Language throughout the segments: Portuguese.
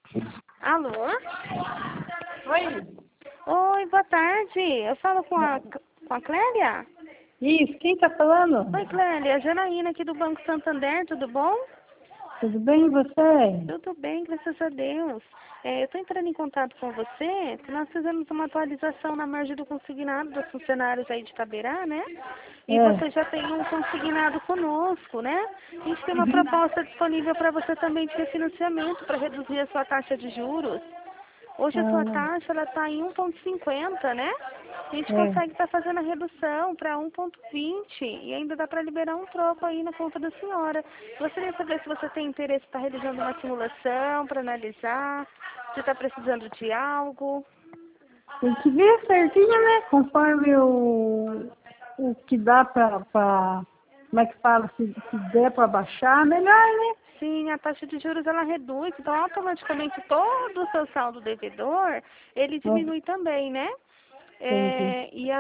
Alô? Oi? Oi, boa tarde. Eu falo com a Clélia? Isso, quem tá falando? Oi, Clélia. Janaína aqui do Banco Santander, tudo bom? Tudo bem e você? Tudo bem, graças a Deus. Eu estou entrando em contato com você, que nós fizemos uma atualização na margem do consignado dos funcionários aí de Itaberá, né? E você já tem um consignado conosco, né? A gente tem uma proposta disponível para você também de refinanciamento, para reduzir a sua taxa de juros. Hoje a sua Ah, taxa ela está em 1,50, né? A gente é. consegue estar fazendo a redução para 1,20 e ainda dá para liberar um troco aí na conta da senhora. Gostaria de saber se você tem interesse em estar realizando uma simulação para analisar, se está precisando de algo. Tem que ver certinho, né? Conforme o que dá como é que fala, se der para baixar, melhor, né? Sim, a taxa de juros ela reduz, então automaticamente todo o seu saldo devedor, ele diminui também, né? Entendi.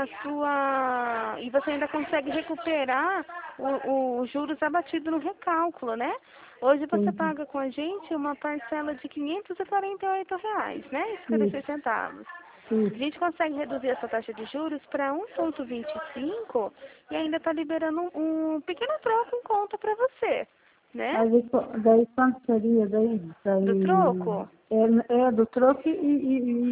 E você ainda consegue recuperar os juros abatidos no recálculo, né? Hoje você Entendi. paga com a gente uma parcela de R$ 548, né? E 56 Isso, centavos. A isso. gente consegue reduzir essa taxa de juros para 1,25 e ainda está liberando um pequeno troco em conta para você, né? Mas daí quanto seria daí? Do troco. É do troco e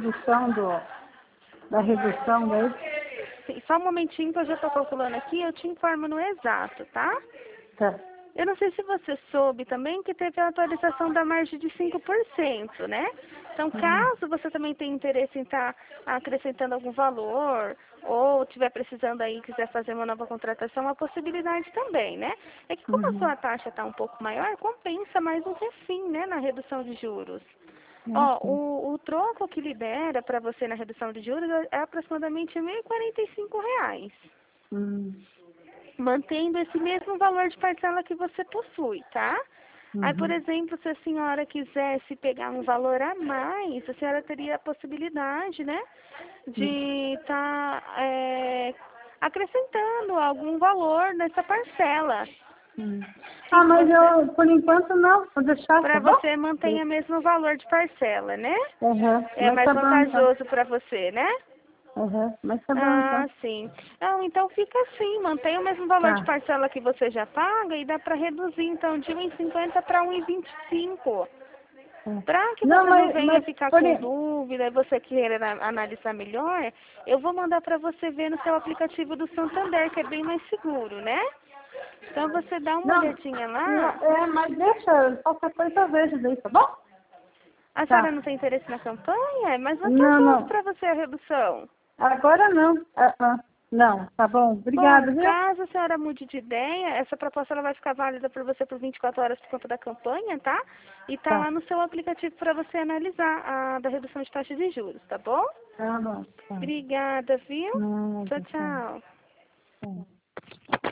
da redução daí? Sim, só um momentinho que eu já estou calculando aqui, eu te informo no exato, tá? Tá. Eu não sei se você soube também que teve a atualização da margem de 5%, né? Então, Uhum. caso você também tenha interesse em estar acrescentando algum valor, ou estiver precisando aí, quiser fazer uma nova contratação, a possibilidade também, né? É que como a Uhum. sua taxa está um pouco maior, compensa mais um refim, né, na redução de juros. Ó, Ok. o troco que libera para você na redução de juros é aproximadamente R$ 1.045. Hum. Mantendo esse mesmo valor de parcela que você possui, tá? Aí, por Uhum. exemplo, se a senhora quisesse pegar um valor a mais, a senhora teria a possibilidade, né, Uhum. de estar acrescentando algum valor nessa parcela. Hum. Que Ah, que mas você, eu, por enquanto, não. Vou deixar, tá para bom? você manter o mesmo valor de parcela, né? Aham. É Mas mais tá bom, então. vantajoso para você, né? Aham. Mas tá bom, então. Ah, sim. Não, então fica assim, mantém o mesmo valor de Tá. parcela que você já paga e dá para reduzir, então, de 1,50 para 1,25. É. Para que Não, você não venha mas ficar com dúvida e você queira analisar melhor, eu vou mandar para você ver no seu aplicativo do Santander, que é bem mais seguro, né? Então você dá uma não, olhadinha não, lá. mas deixa, qualquer coisa eu vejo daí, tá bom? A senhora Tá. não tem interesse na campanha? É mais Não, vantajoso não. para você a redução. Agora não. Não, tá bom. Bom, Obrigada, viu? caso a senhora mude de ideia, essa proposta ela vai ficar válida para você por 24 horas por conta da campanha, tá? E tá Tá. lá no seu aplicativo para você analisar a da redução de taxa de juros, tá bom? Tá bom. Tá. Obrigada, viu? Não, Tchau, tá. tchau. Tá.